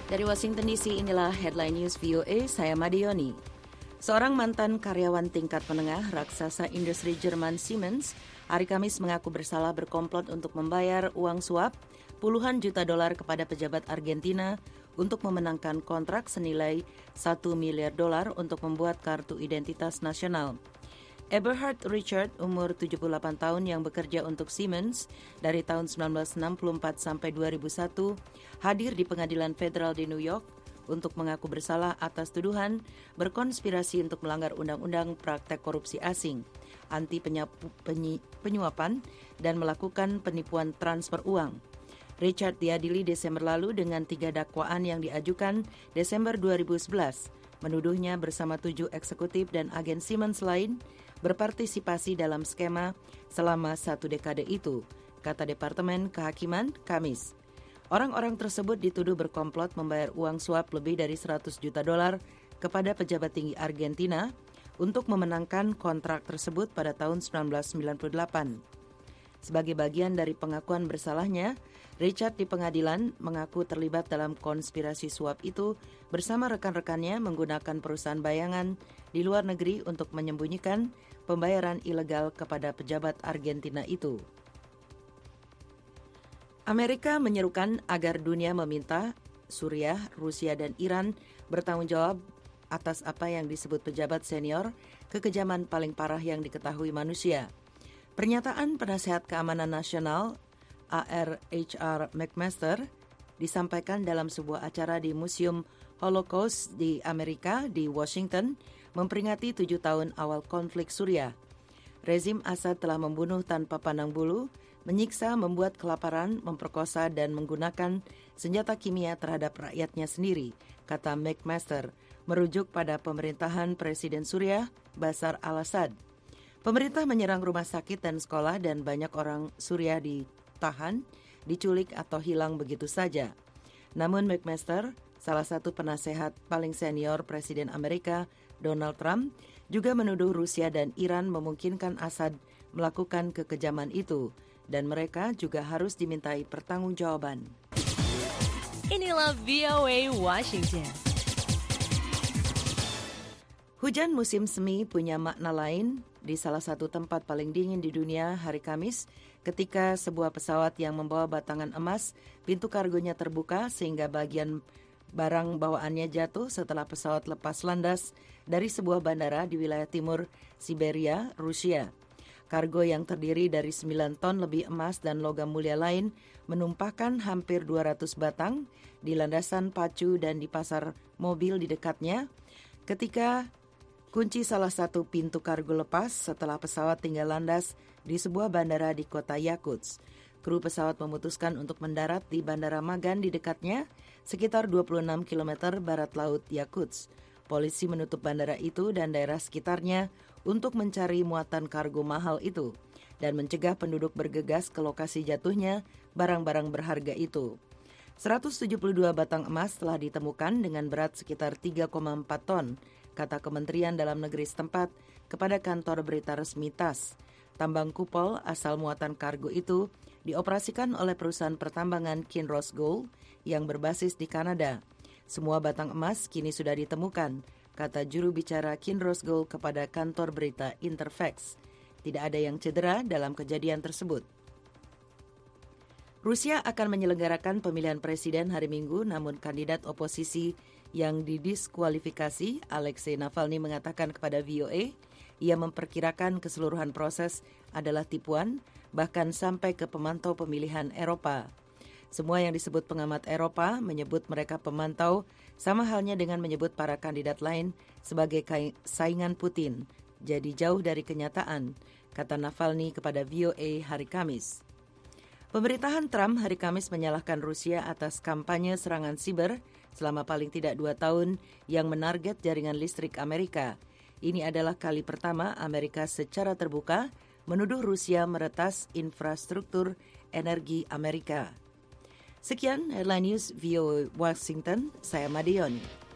Dari Washington DC, inilah Headline News VOA, saya Madioni. Seorang mantan karyawan tingkat menengah raksasa industri Jerman Siemens hari Kamis mengaku bersalah berkomplot untuk membayar uang suap puluhan juta dolar kepada pejabat Argentina untuk memenangkan kontrak senilai $1 miliar untuk membuat kartu identitas nasional. Eberhard Richard, umur 78 tahun yang bekerja untuk Siemens dari tahun 1964 sampai 2001, hadir di pengadilan federal di New York untuk mengaku bersalah atas tuduhan berkonspirasi untuk melanggar undang-undang praktek korupsi asing, anti penyuapan, dan melakukan penipuan transfer uang. Richard diadili Desember lalu dengan 3 dakwaan yang diajukan Desember 2011, menuduhnya bersama 7 eksekutif dan agen Siemens lain berpartisipasi dalam skema selama 1 dekade itu, kata Departemen Kehakiman Kamis. Orang-orang tersebut dituduh berkomplot membayar uang suap lebih dari $100 juta kepada pejabat tinggi Argentina untuk memenangkan kontrak tersebut pada tahun 1998. Sebagai bagian dari pengakuan bersalahnya, Richard di pengadilan mengaku terlibat dalam konspirasi suap itu bersama rekan-rekannya menggunakan perusahaan bayangan di luar negeri untuk menyembunyikan pembayaran ilegal kepada pejabat Argentina itu. Amerika menyerukan agar dunia meminta Suriah, Rusia, dan Iran bertanggung jawab atas apa yang disebut pejabat senior kekejaman paling parah yang diketahui manusia. Pernyataan Penasehat Keamanan Nasional A.R.H.R. McMaster disampaikan dalam sebuah acara di Museum Holocaust di Amerika di Washington memperingati 7 tahun awal konflik Suriah. Rezim Assad telah membunuh tanpa pandang bulu, menyiksa, membuat kelaparan, memperkosa, dan menggunakan senjata kimia terhadap rakyatnya sendiri, kata McMaster, merujuk pada pemerintahan Presiden Suriah Bashar al-Assad. Pemerintah menyerang rumah sakit dan sekolah dan banyak orang Suriah ditahan, diculik atau hilang begitu saja. Namun McMaster, salah satu penasehat paling senior Presiden Amerika Donald Trump, juga menuduh Rusia dan Iran memungkinkan Assad melakukan kekejaman itu dan mereka juga harus dimintai pertanggungjawaban. Inilah VOA Washington. Hujan musim semi punya makna lain di salah satu tempat paling dingin di dunia hari Kamis ketika sebuah pesawat yang membawa batangan emas, pintu kargonya terbuka sehingga bagian barang bawaannya jatuh setelah pesawat lepas landas dari sebuah bandara di wilayah timur Siberia, Rusia. Kargo yang terdiri dari 9 ton lebih emas dan logam mulia lain menumpahkan hampir 200 batang di landasan pacu dan di pasar mobil di dekatnya ketika kunci salah satu pintu kargo lepas setelah pesawat tinggal landas di sebuah bandara di kota Yakutsk. Kru pesawat memutuskan untuk mendarat di Bandara Magan di dekatnya, sekitar 26 km barat laut Yakutsk. Polisi menutup bandara itu dan daerah sekitarnya untuk mencari muatan kargo mahal itu dan mencegah penduduk bergegas ke lokasi jatuhnya barang-barang berharga itu. 172 batang emas telah ditemukan dengan berat sekitar 3,4 ton, kata Kementerian Dalam Negeri setempat kepada kantor berita resmi TASS. Tambang kupol asal muatan kargo itu dioperasikan oleh perusahaan pertambangan Kinross Gold yang berbasis di Kanada. Semua batang emas kini sudah ditemukan, kata juru bicara Kinross Gold kepada kantor berita Interfax. Tidak ada yang cedera dalam kejadian tersebut. Rusia akan menyelenggarakan pemilihan presiden hari Minggu, namun kandidat oposisi yang didiskualifikasi, Alexei Navalny, mengatakan kepada VOA, ia memperkirakan keseluruhan proses adalah tipuan, bahkan sampai ke pemantau pemilihan Eropa. Semua yang disebut pengamat Eropa menyebut mereka pemantau, sama halnya dengan menyebut para kandidat lain sebagai saingan Putin. Jadi jauh dari kenyataan, kata Navalny kepada VOA hari Kamis. Pemerintahan Trump hari Kamis menyalahkan Rusia atas kampanye serangan siber selama paling tidak 2 tahun yang menarget jaringan listrik Amerika. Ini adalah kali pertama Amerika secara terbuka menuduh Rusia meretas infrastruktur energi Amerika. Sekian Headline News VOA Washington, saya Madioni.